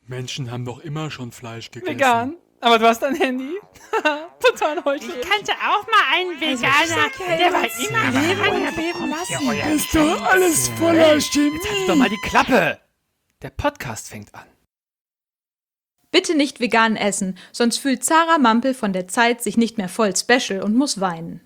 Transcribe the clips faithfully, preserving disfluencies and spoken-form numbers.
Menschen haben doch immer schon Fleisch gegessen. Vegan. Aber du hast ein Handy. Total heute. Ich kannte auch mal einen Veganer, der war immer Leben und leben lassen. Ist doch alles voller Chemie. Jetzt halt doch mal die Klappe. Der Podcast fängt an. Bitte nicht vegan essen, sonst fühlt Zara Mampel von der Zeit sich nicht mehr voll special und muss weinen.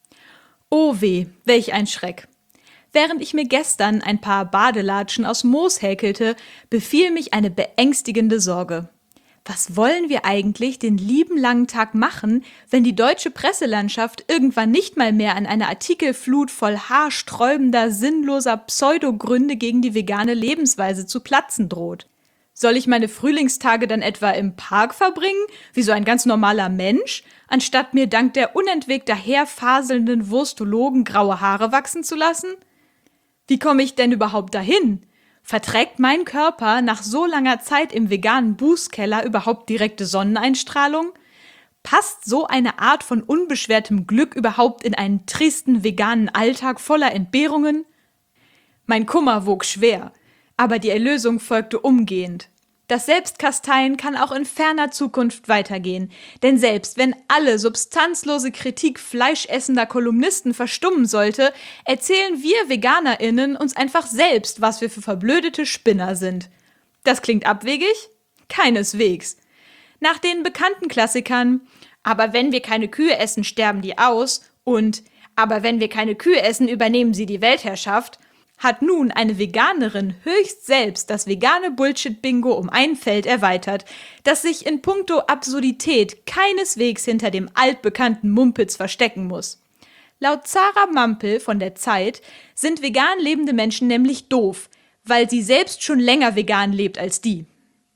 Oh weh, welch ein Schreck. Während ich mir gestern ein paar Badelatschen aus Moos häkelte, befiel mich eine beängstigende Sorge. Was wollen wir eigentlich den lieben langen Tag machen, wenn die deutsche Presselandschaft irgendwann nicht mal mehr an einer Artikelflut voll haarsträubender, sinnloser Pseudogründe gegen die vegane Lebensweise zu platzen droht? Soll ich meine Frühlingstage dann etwa im Park verbringen, wie so ein ganz normaler Mensch, anstatt mir dank der unentwegt daherfaselnden Wurstologen graue Haare wachsen zu lassen? Wie komme ich denn überhaupt dahin? Verträgt mein Körper nach so langer Zeit im veganen Bußkeller überhaupt direkte Sonneneinstrahlung? Passt so eine Art von unbeschwertem Glück überhaupt in einen tristen veganen Alltag voller Entbehrungen? Mein Kummer wog schwer, aber die Erlösung folgte umgehend. Das Selbstkasteien kann auch in ferner Zukunft weitergehen, denn selbst wenn alle substanzlose Kritik fleischessender Kolumnisten verstummen sollte, erzählen wir VeganerInnen uns einfach selbst, was wir für verblödete Spinner sind. Das klingt abwegig? Keineswegs. Nach den bekannten Klassikern „Aber wenn wir keine Kühe essen, sterben die aus" und „Aber wenn wir keine Kühe essen, übernehmen sie die Weltherrschaft" hat nun eine Veganerin höchst selbst das vegane Bullshit-Bingo um ein Feld erweitert, das sich in puncto Absurdität keineswegs hinter dem altbekannten Mumpitz verstecken muss. Laut Zara Mampel von der Zeit sind vegan lebende Menschen nämlich doof, weil sie selbst schon länger vegan lebt als die.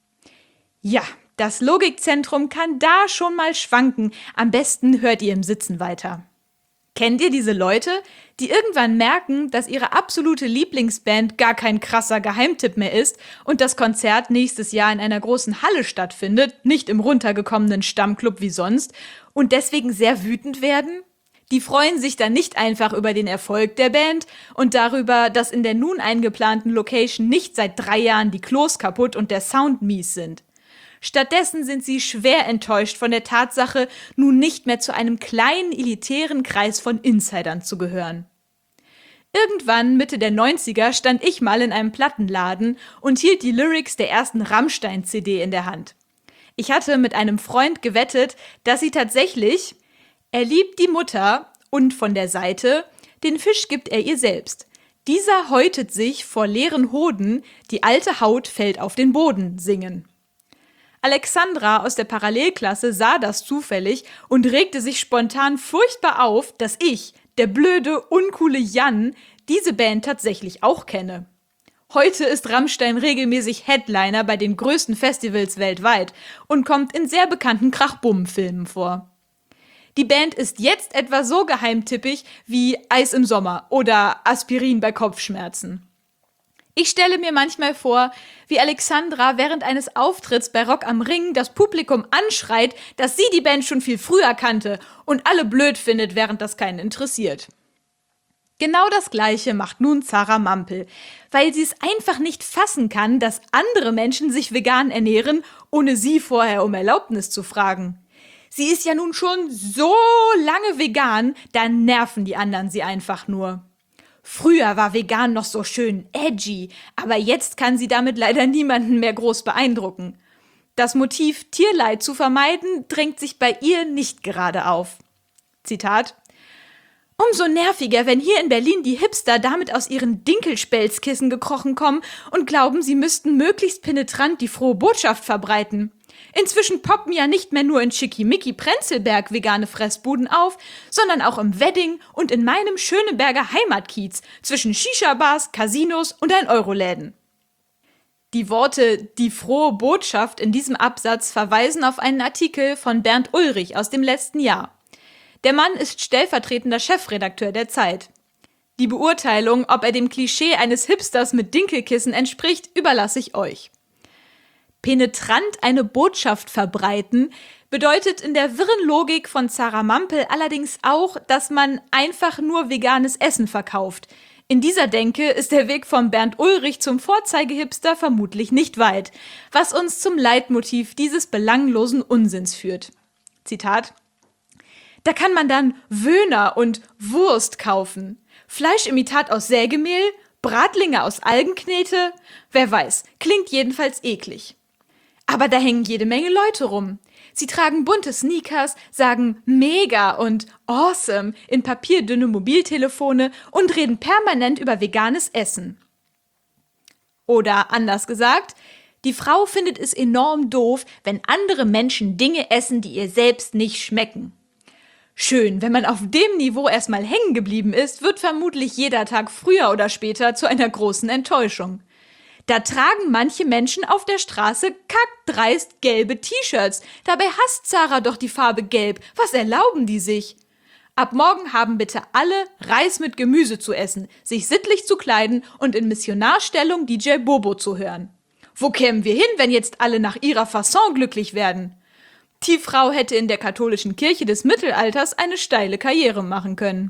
Ja, das Logikzentrum kann da schon mal schwanken, am besten hört ihr im Sitzen weiter. Kennt ihr diese Leute, die irgendwann merken, dass ihre absolute Lieblingsband gar kein krasser Geheimtipp mehr ist und das Konzert nächstes Jahr in einer großen Halle stattfindet, nicht im runtergekommenen Stammclub wie sonst, und deswegen sehr wütend werden? Die freuen sich dann nicht einfach über den Erfolg der Band und darüber, dass in der nun eingeplanten Location nicht seit drei Jahren die Klos kaputt und der Sound mies sind. Stattdessen sind sie schwer enttäuscht von der Tatsache, nun nicht mehr zu einem kleinen, elitären Kreis von Insidern zu gehören. Irgendwann Mitte der neunziger stand ich mal in einem Plattenladen und hielt die Lyrics der ersten Rammstein-C D in der Hand. Ich hatte mit einem Freund gewettet, dass sie tatsächlich „Er liebt die Mutter" und von der Seite „Den Fisch gibt er ihr selbst. Dieser häutet sich vor leeren Hoden, die alte Haut fällt auf den Boden" singen. Alexandra aus der Parallelklasse sah das zufällig und regte sich spontan furchtbar auf, dass ich, der blöde, uncoole Jan, diese Band tatsächlich auch kenne. Heute ist Rammstein regelmäßig Headliner bei den größten Festivals weltweit und kommt in sehr bekannten Krachbumm-Filmen vor. Die Band ist jetzt etwa so geheimtippig wie Eis im Sommer oder Aspirin bei Kopfschmerzen. Ich stelle mir manchmal vor, wie Alexandra während eines Auftritts bei Rock am Ring das Publikum anschreit, dass sie die Band schon viel früher kannte und alle blöd findet, während das keinen interessiert. Genau das Gleiche macht nun Zara Mampel, weil sie es einfach nicht fassen kann, dass andere Menschen sich vegan ernähren, ohne sie vorher um Erlaubnis zu fragen. Sie ist ja nun schon so lange vegan, da nerven die anderen sie einfach nur. Früher war vegan noch so schön edgy, aber jetzt kann sie damit leider niemanden mehr groß beeindrucken. Das Motiv, Tierleid zu vermeiden, drängt sich bei ihr nicht gerade auf. Zitat: „Umso nerviger, wenn hier in Berlin die Hipster damit aus ihren Dinkelspelzkissen gekrochen kommen und glauben, sie müssten möglichst penetrant die frohe Botschaft verbreiten. Inzwischen poppen ja nicht mehr nur in Schickimicki-Prenzlberg vegane Fressbuden auf, sondern auch im Wedding und in meinem Schöneberger Heimatkiez zwischen Shisha-Bars, Casinos und ein Euro-Läden." Die Worte „die frohe Botschaft" in diesem Absatz verweisen auf einen Artikel von Bernd Ulrich aus dem letzten Jahr. Der Mann ist stellvertretender Chefredakteur der Zeit. Die Beurteilung, ob er dem Klischee eines Hipsters mit Dinkelkissen entspricht, überlasse ich euch. Penetrant eine Botschaft verbreiten bedeutet in der wirren Logik von Zara Mampel allerdings auch, dass man einfach nur veganes Essen verkauft. In dieser Denke ist der Weg von Bernd Ulrich zum Vorzeigehipster vermutlich nicht weit, was uns zum Leitmotiv dieses belanglosen Unsinns führt. Zitat: Da kann man dann Wöhner und Wurst kaufen, Fleischimitat aus Sägemehl, Bratlinge aus Algenknete, wer weiß, klingt jedenfalls eklig. Aber da hängen jede Menge Leute rum. Sie tragen bunte Sneakers, sagen mega und awesome in papierdünne Mobiltelefone und reden permanent über veganes Essen. Oder anders gesagt, die Frau findet es enorm doof, wenn andere Menschen Dinge essen, die ihr selbst nicht schmecken. Schön, wenn man auf dem Niveau erstmal hängen geblieben ist, wird vermutlich jeder Tag früher oder später zu einer großen Enttäuschung. Da tragen manche Menschen auf der Straße kackdreist gelbe T-Shirts. Dabei hasst Sarah doch die Farbe Gelb. Was erlauben die sich? Ab morgen haben bitte alle Reis mit Gemüse zu essen, sich sittlich zu kleiden und in Missionarstellung D J Bobo zu hören. Wo kämen wir hin, wenn jetzt alle nach ihrer Fasson glücklich werden? Die Frau hätte in der katholischen Kirche des Mittelalters eine steile Karriere machen können.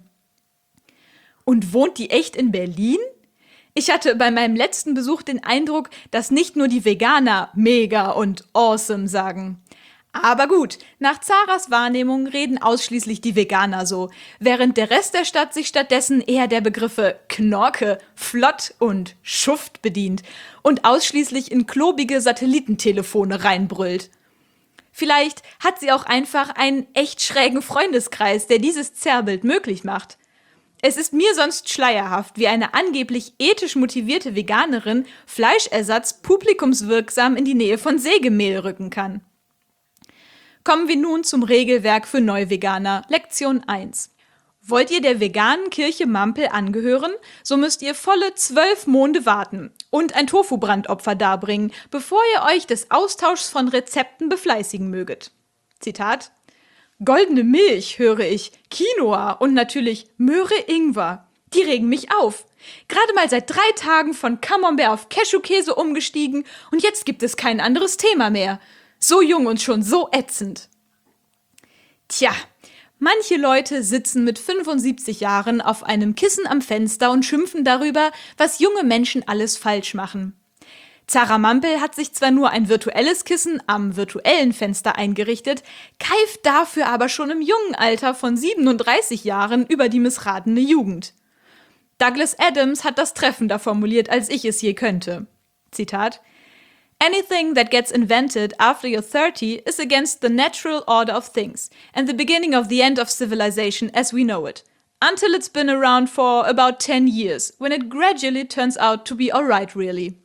Und wohnt die echt in Berlin? Ich hatte bei meinem letzten Besuch den Eindruck, dass nicht nur die Veganer mega und awesome sagen. Aber gut, nach Zaras Wahrnehmung reden ausschließlich die Veganer so, während der Rest der Stadt sich stattdessen eher der Begriffe Knorke, Flott und Schuft bedient und ausschließlich in klobige Satellitentelefone reinbrüllt. Vielleicht hat sie auch einfach einen echt schrägen Freundeskreis, der dieses Zerrbild möglich macht. Es ist mir sonst schleierhaft, wie eine angeblich ethisch motivierte Veganerin Fleischersatz publikumswirksam in die Nähe von Sägemehl rücken kann. Kommen wir nun zum Regelwerk für Neuveganer, Lektion eins. Wollt ihr der veganen Kirche Mampel angehören, so müsst ihr volle zwölf Monde warten und ein Tofu-Brandopfer darbringen, bevor ihr euch des Austauschs von Rezepten befleißigen möget. Zitat: Goldene Milch, höre ich, Quinoa und natürlich Möhre-Ingwer. Die regen mich auf. Gerade mal seit drei Tagen von Camembert auf Cashewkäse umgestiegen und jetzt gibt es kein anderes Thema mehr. So jung und schon so ätzend. Tja, manche Leute sitzen mit fünfundsiebzig Jahren auf einem Kissen am Fenster und schimpfen darüber, was junge Menschen alles falsch machen. Zara Mampel hat sich zwar nur ein virtuelles Kissen am virtuellen Fenster eingerichtet, keift dafür aber schon im jungen Alter von siebenunddreißig Jahren über die missratene Jugend. Douglas Adams hat das treffender formuliert, als ich es je könnte. Zitat: Anything that gets invented after you're thirty is against the natural order of things and the beginning of the end of civilization as we know it, until it's been around for about ten years, when it gradually turns out to be alright really.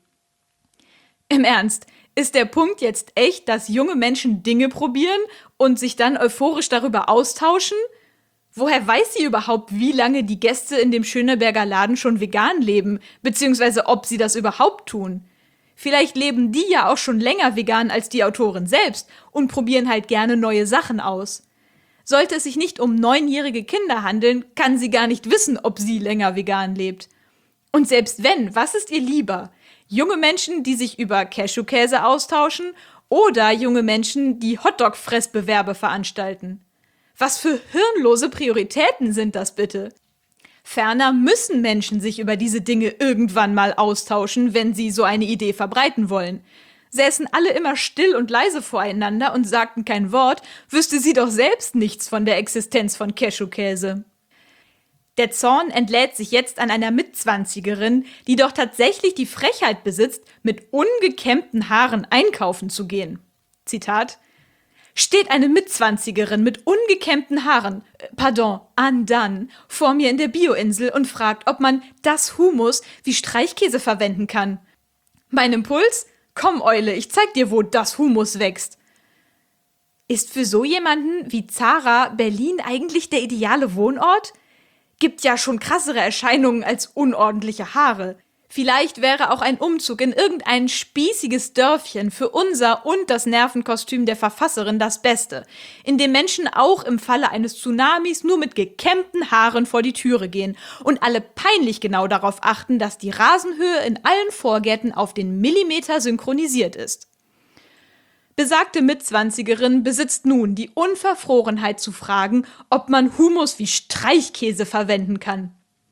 Im Ernst, ist der Punkt jetzt echt, dass junge Menschen Dinge probieren und sich dann euphorisch darüber austauschen? Woher weiß sie überhaupt, wie lange die Gäste in dem Schöneberger Laden schon vegan leben, beziehungsweise ob sie das überhaupt tun? Vielleicht leben die ja auch schon länger vegan als die Autorin selbst und probieren halt gerne neue Sachen aus. Sollte es sich nicht um neunjährige Kinder handeln, kann sie gar nicht wissen, ob sie länger vegan lebt. Und selbst wenn, was ist ihr lieber? Junge Menschen, die sich über Cashewkäse austauschen, oder junge Menschen, die Hotdog-Fressbewerbe veranstalten? Was für hirnlose Prioritäten sind das bitte? Ferner müssen Menschen sich über diese Dinge irgendwann mal austauschen, wenn sie so eine Idee verbreiten wollen. Säßen alle immer still und leise voreinander und sagten kein Wort, wüsste sie doch selbst nichts von der Existenz von Cashewkäse. Der Zorn entlädt sich jetzt an einer Mitzwanzigerin, die doch tatsächlich die Frechheit besitzt, mit ungekämmten Haaren einkaufen zu gehen. Zitat: Steht eine Mitzwanzigerin mit ungekämmten Haaren, äh, pardon, undone, vor mir in der Bioinsel und fragt, ob man das Humus wie Streichkäse verwenden kann. Mein Impuls? Komm, Eule, ich zeig dir, wo das Humus wächst. Ist für so jemanden wie Zara Berlin eigentlich der ideale Wohnort? Gibt ja schon krassere Erscheinungen als unordentliche Haare. Vielleicht wäre auch ein Umzug in irgendein spießiges Dörfchen für unser und das Nervenkostüm der Verfasserin das Beste, in dem Menschen auch im Falle eines Tsunamis nur mit gekämmten Haaren vor die Türe gehen und alle peinlich genau darauf achten, dass die Rasenhöhe in allen Vorgärten auf den Millimeter synchronisiert ist. Besagte Mitzwanzigerin besitzt nun die Unverfrorenheit zu fragen, ob man Humus wie Streichkäse verwenden kann.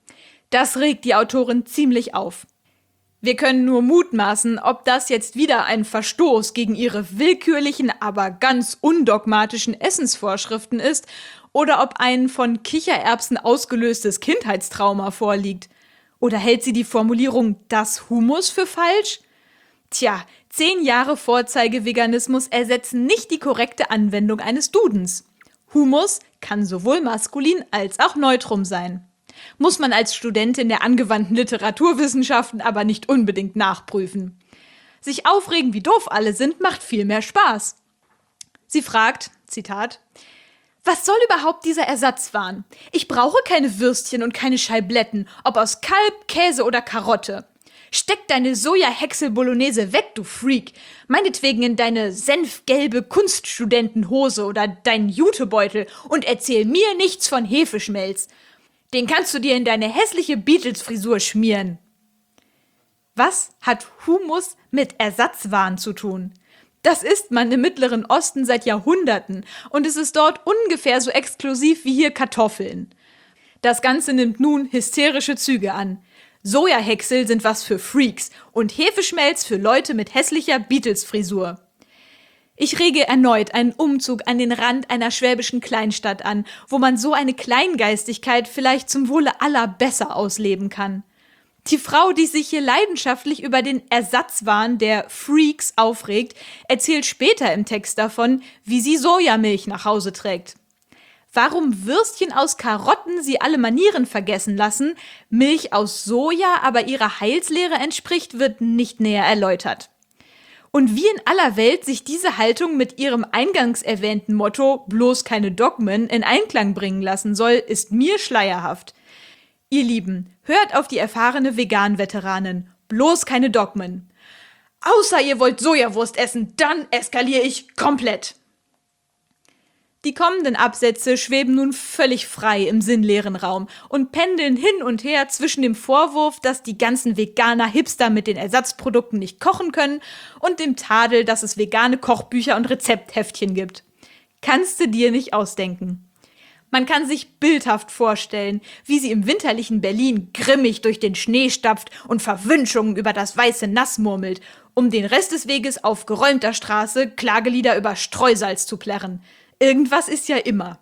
Das regt die Autorin ziemlich auf. Wir können nur mutmaßen, ob das jetzt wieder ein Verstoß gegen ihre willkürlichen, aber ganz undogmatischen Essensvorschriften ist oder ob ein von Kichererbsen ausgelöstes Kindheitstrauma vorliegt. Oder hält sie die Formulierung das Humus für falsch? Tja, zehn Jahre Vorzeigeveganismus ersetzen nicht die korrekte Anwendung eines Dudens. Humus kann sowohl maskulin als auch neutrum sein. Muss man als Studentin der angewandten Literaturwissenschaften aber nicht unbedingt nachprüfen. Sich aufregen, wie doof alle sind, macht viel mehr Spaß. Sie fragt, Zitat, was soll überhaupt dieser Ersatzwahn? Ich brauche keine Würstchen und keine Scheibletten, ob aus Kalb, Käse oder Karotte. Steck deine Soja-Häcksel-Bolognese weg, du Freak. Meinetwegen in deine senfgelbe Kunststudentenhose oder deinen Jutebeutel und erzähl mir nichts von Hefeschmelz. Den kannst du dir in deine hässliche Beatles-Frisur schmieren. Was hat Humus mit Ersatzwaren zu tun? Das isst man im Mittleren Osten seit Jahrhunderten und es ist dort ungefähr so exklusiv wie hier Kartoffeln. Das Ganze nimmt nun hysterische Züge an. Sojahäcksel sind was für Freaks und Hefeschmelz für Leute mit hässlicher Beatles-Frisur. Ich rege erneut einen Umzug an den Rand einer schwäbischen Kleinstadt an, wo man so eine Kleingeistigkeit vielleicht zum Wohle aller besser ausleben kann. Die Frau, die sich hier leidenschaftlich über den Ersatzwahn der Freaks aufregt, erzählt später im Text davon, wie sie Sojamilch nach Hause trägt. Warum Würstchen aus Karotten sie alle Manieren vergessen lassen, Milch aus Soja aber ihrer Heilslehre entspricht, wird nicht näher erläutert. Und wie in aller Welt sich diese Haltung mit ihrem eingangs erwähnten Motto bloß keine Dogmen in Einklang bringen lassen soll, ist mir schleierhaft. Ihr Lieben, hört auf die erfahrene Vegan-Veteranin. Bloß keine Dogmen. Außer ihr wollt Sojawurst essen, dann eskaliere ich komplett. Die kommenden Absätze schweben nun völlig frei im sinnleeren Raum und pendeln hin und her zwischen dem Vorwurf, dass die ganzen Veganer-Hipster mit den Ersatzprodukten nicht kochen können und dem Tadel, dass es vegane Kochbücher und Rezeptheftchen gibt. Kannst du dir nicht ausdenken. Man kann sich bildhaft vorstellen, wie sie im winterlichen Berlin grimmig durch den Schnee stapft und Verwünschungen über das weiße Nass murmelt, um den Rest des Weges auf geräumter Straße Klagelieder über Streusalz zu plärren. Irgendwas ist ja immer.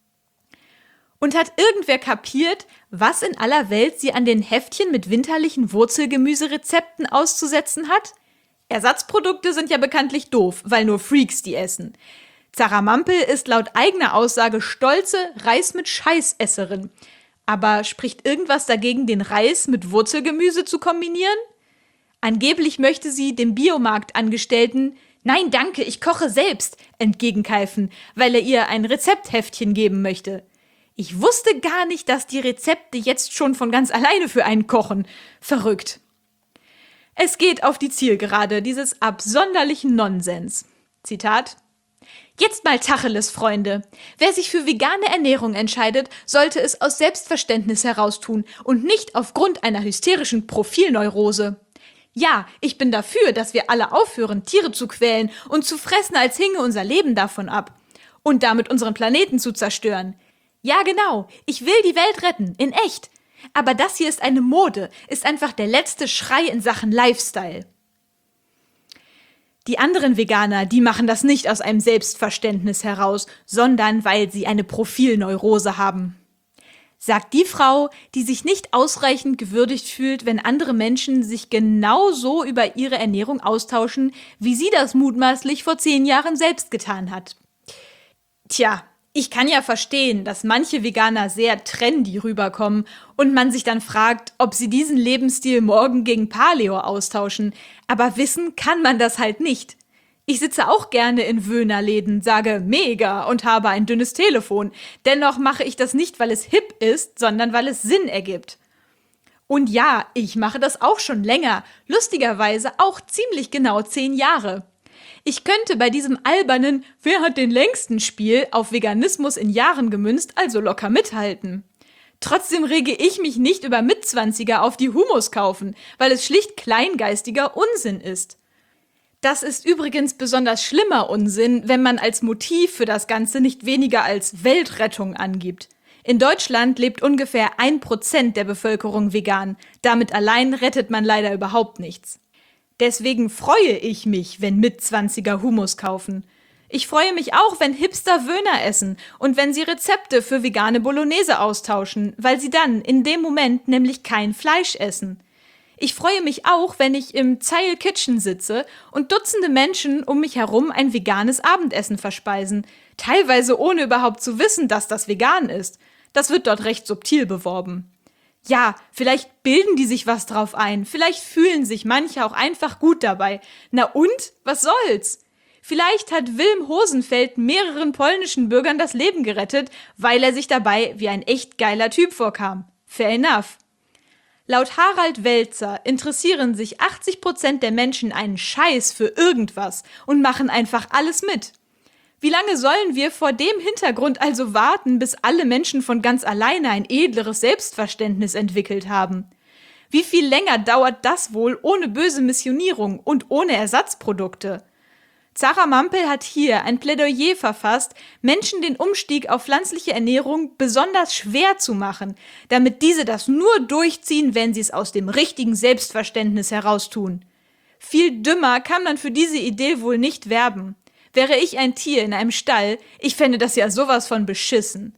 Und hat irgendwer kapiert, was in aller Welt sie an den Heftchen mit winterlichen Wurzelgemüserezepten auszusetzen hat? Ersatzprodukte sind ja bekanntlich doof, weil nur Freaks die essen. Zara Mampel ist laut eigener Aussage stolze Reis mit Scheißesserin. Aber spricht irgendwas dagegen, den Reis mit Wurzelgemüse zu kombinieren? Angeblich möchte sie dem Biomarktangestellten »Nein, danke, ich koche selbst« entgegenkeifen, weil er ihr ein Rezeptheftchen geben möchte. Ich wusste gar nicht, dass die Rezepte jetzt schon von ganz alleine für einen kochen. Verrückt. Es geht auf die Zielgerade dieses absonderlichen Nonsens. Zitat: Jetzt mal Tacheles, Freunde. Wer sich für vegane Ernährung entscheidet, sollte es aus Selbstverständnis heraus tun und nicht aufgrund einer hysterischen Profilneurose. Ja, ich bin dafür, dass wir alle aufhören, Tiere zu quälen und zu fressen, als hinge unser Leben davon ab. Und damit unseren Planeten zu zerstören. Ja, genau, ich will die Welt retten, in echt. Aber das hier ist eine Mode, ist einfach der letzte Schrei in Sachen Lifestyle. Die anderen Veganer, die machen das nicht aus einem Selbstverständnis heraus, sondern weil sie eine Profilneurose haben. Sagt die Frau, die sich nicht ausreichend gewürdigt fühlt, wenn andere Menschen sich genau so über ihre Ernährung austauschen, wie sie das mutmaßlich vor zehn Jahren selbst getan hat. Tja, ich kann ja verstehen, dass manche Veganer sehr trendy rüberkommen und man sich dann fragt, ob sie diesen Lebensstil morgen gegen Paleo austauschen. Aber wissen kann man das halt nicht. Ich sitze auch gerne in Wöhnerläden, sage mega und habe ein dünnes Telefon. Dennoch mache ich das nicht, weil es hip ist, sondern weil es Sinn ergibt. Und ja, ich mache das auch schon länger, lustigerweise auch ziemlich genau zehn Jahre. Ich könnte bei diesem albernen „Wer hat den längsten“ Spiel auf Veganismus in Jahren gemünzt also locker mithalten. Trotzdem rege ich mich nicht über Mitzwanziger auf die Humus kaufen, weil es schlicht kleingeistiger Unsinn ist. Das ist übrigens besonders schlimmer Unsinn, wenn man als Motiv für das Ganze nicht weniger als Weltrettung angibt. In Deutschland lebt ungefähr ein Prozent der Bevölkerung vegan. Damit allein rettet man leider überhaupt nichts. Deswegen freue ich mich, wenn Mitzwanziger Hummus kaufen. Ich freue mich auch, wenn Hipster Wöhner essen und wenn sie Rezepte für vegane Bolognese austauschen, weil sie dann in dem Moment nämlich kein Fleisch essen. Ich freue mich auch, wenn ich im Zeil Kitchen sitze und Dutzende Menschen um mich herum ein veganes Abendessen verspeisen, teilweise ohne überhaupt zu wissen, dass das vegan ist. Das wird dort recht subtil beworben. Ja, vielleicht bilden die sich was drauf ein, vielleicht fühlen sich manche auch einfach gut dabei. Na und? Was soll's? Vielleicht hat Wilm Hosenfeld mehreren polnischen Bürgern das Leben gerettet, weil er sich dabei wie ein echt geiler Typ vorkam. Fair enough. Laut Harald Welzer interessieren sich achtzig Prozent der Menschen einen Scheiß für irgendwas und machen einfach alles mit. Wie lange sollen wir vor dem Hintergrund also warten, bis alle Menschen von ganz alleine ein edleres Selbstverständnis entwickelt haben? Wie viel länger dauert das wohl ohne böse Missionierung und ohne Ersatzprodukte? Zara Mampel hat hier ein Plädoyer verfasst, Menschen den Umstieg auf pflanzliche Ernährung besonders schwer zu machen, damit diese das nur durchziehen, wenn sie es aus dem richtigen Selbstverständnis heraus tun. Viel dümmer kann man für diese Idee wohl nicht werben. Wäre ich ein Tier in einem Stall, ich fände das ja sowas von beschissen.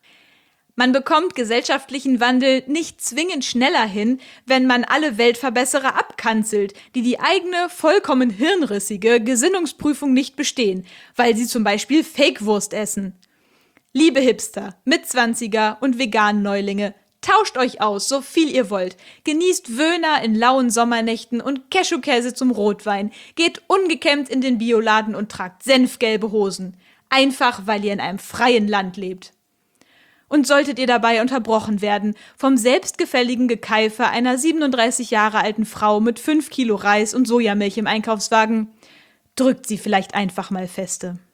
Man bekommt gesellschaftlichen Wandel nicht zwingend schneller hin, wenn man alle Weltverbesserer abkanzelt, die die eigene, vollkommen hirnrissige Gesinnungsprüfung nicht bestehen, weil sie zum Beispiel Fake-Wurst essen. Liebe Hipster, Mitzwanziger und Vegan-Neulinge, tauscht euch aus, so viel ihr wollt. Genießt Wöhner in lauen Sommernächten und Cashewkäse zum Rotwein. Geht ungekämmt in den Bioladen und tragt senfgelbe Hosen. Einfach, weil ihr in einem freien Land lebt. Und solltet ihr dabei unterbrochen werden vom selbstgefälligen Gekeife einer siebenunddreißig Jahre alten Frau mit fünf Kilo Reis und Sojamilch im Einkaufswagen, drückt sie vielleicht einfach mal feste.